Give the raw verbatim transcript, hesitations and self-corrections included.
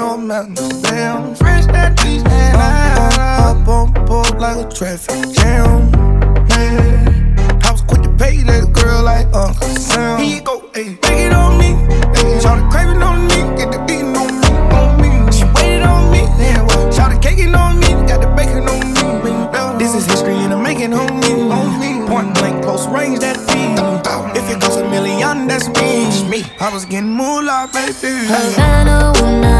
no mountains, damn. Fresh that beach, and I up on board like a traffic jam. Man, I was quick to pay that girl like Uncle Sam. Here you go, ayy, take it on me. Ayy, shout the craving on me, get the beating on me, on me. She waited on me, yeah, well, shout the caking on me, got the bacon on me. This is history and I'm making on me, on me. Point blank, close range, that beat. If it goes a million, that's me. I was getting moolah, baby. Havana, una